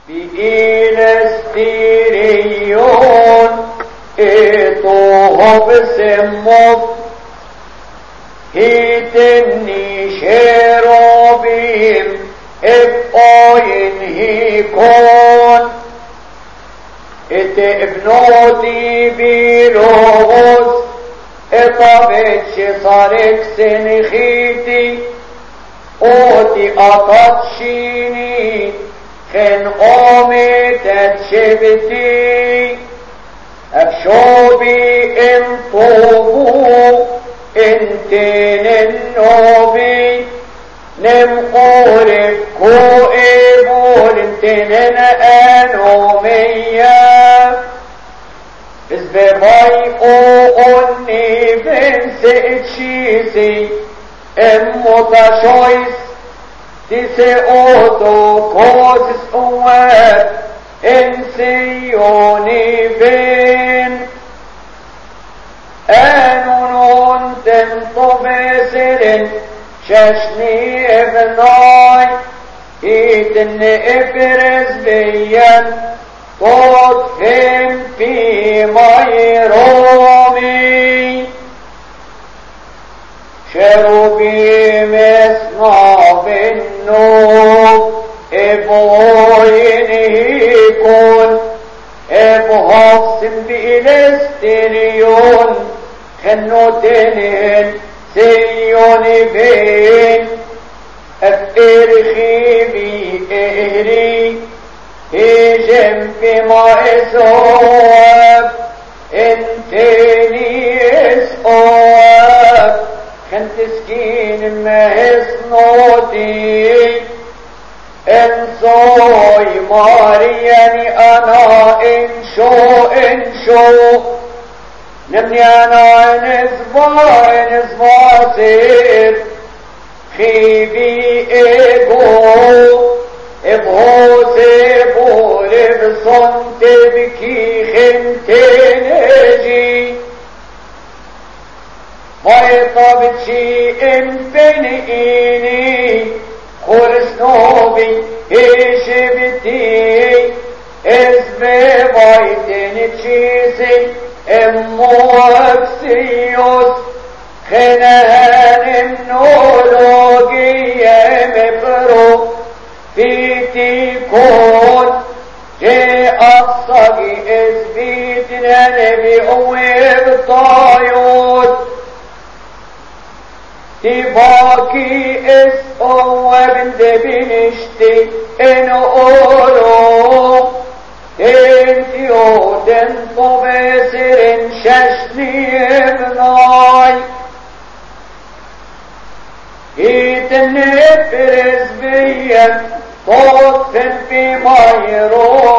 بإلستيريون إطوه بسموب هيتني شيروبيم إبقاين هيكون ابنوتي بيلوغوس اطابتش صارك سنخيتي اوتي اطاتشيني خن قومي تتشبتي افشوبي انطوبو انتين النوبي نمقورب كوئبول انتين انوميا بزبباي اووني بنسي اتشيسي اموتا شويس تيسي اوتو كوسس اوات انسيوني بين انونون تنطو بسرن شاشني ابناي ايتن ابرز بيان قد هم في ميرومي شروبي مسمع بالنوب ابوين هيكون ابهفصن بإلستريون خنوتنين سيون بين افرخي بي اهري هجم بما اسواب انتني اسواب خنت سكين ما اسنوتي انصوي مارياني انا انشو نمني انا نزبا سير خيبي ايقو ابهو سيبور بصنت بكي خنتنجي ويطبتشي انفنئيني خرسنوبي هشبتي اسمي بايتن تشيسي امو اكسيوس خنهان النولوغي مبرو فيتي كون جي اقصاقي اسبيتنا نبي اويب طايوت تباكي اس اواب دبنشتي ان اولو انتيو دنطو بسرن ششني ابناي ايتن افرز بيا طوطن في مايرو